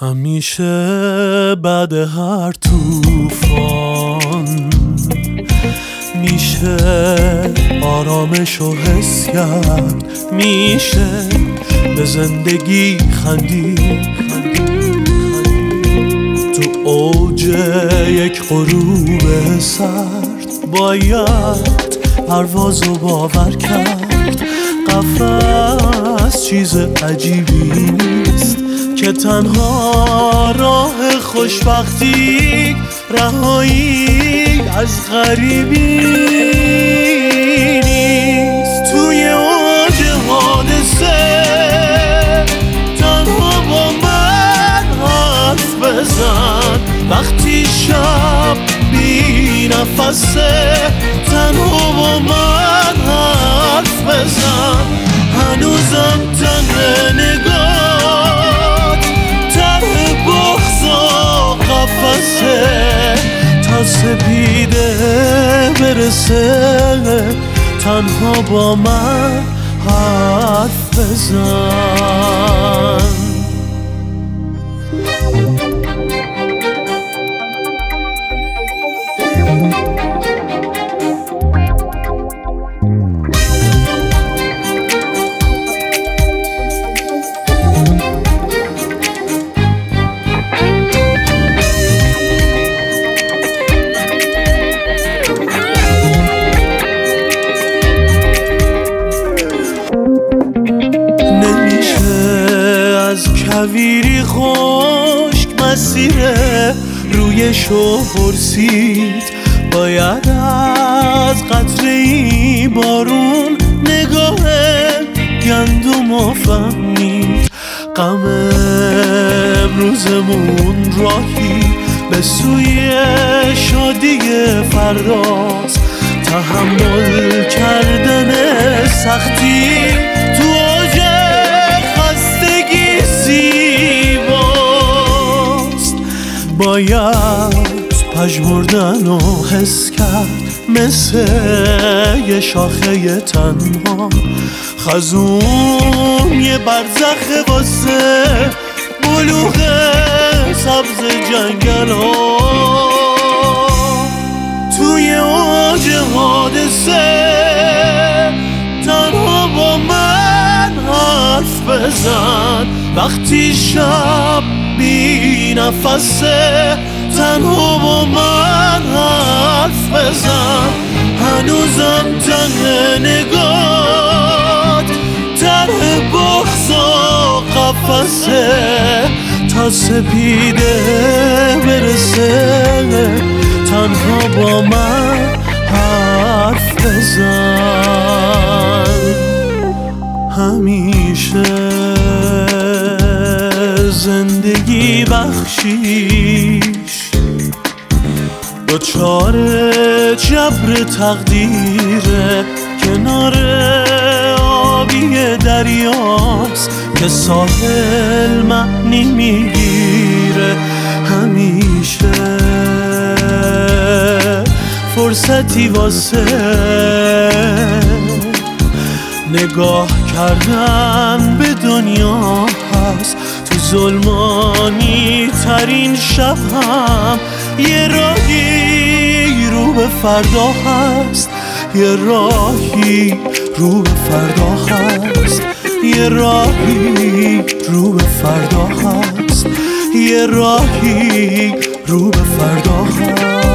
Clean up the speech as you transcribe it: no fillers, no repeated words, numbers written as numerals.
همیشه بعد هر طوفان میشه آرامشو حس کرد، میشه به زندگی خندید. تو اوج یک غروب سرد باید پروازو باور کرد. قفس چیز عجیبی نیست که تنها راه خوشبختی رهایی از غریبی نیست. توی اوج حادثه تنها با من حرف بزن، وقتی شب بی نفسه تنها با من حرف بزن. هنوزم تنه نگاه ته بغض و قفسه تا سپیده برسه تنها با من حرف بزن. کویری خشک مسیره رویشو پرسید، باید از قطره‌ای بارون نگاه گندمو فهمید. غم امروزمون راهی به سوی شادی فرداست. تحمل کردن سختی تو اوج خستگی زیباست. باید پژمردن و حس کرد مثل یه شاخه تنها. خزون یه برزخ واسه بلوغ سبز جنگل ها. توی اوج حادثه تنها با من حرف بزن، وقتی شب بی نفسه تنها با من حرف بزن. هنوزم تنه نگاه ته بغض و قفسه تا سپیده برسه تنها با من حرف بزن. همیشه زندگی بخشیش دچار جبر تقدیره. کنار آبی دریاست که ساحل معنی میگیره. همیشه فرصتی واسه نگاه کردن به دنیا هست. تو ظلمانی ترین شب هم یه راهی رو به فردا هست. یه راهی رو به فردا هست. یه راهی رو به فردا هست. یه راهی رو به فردا هست.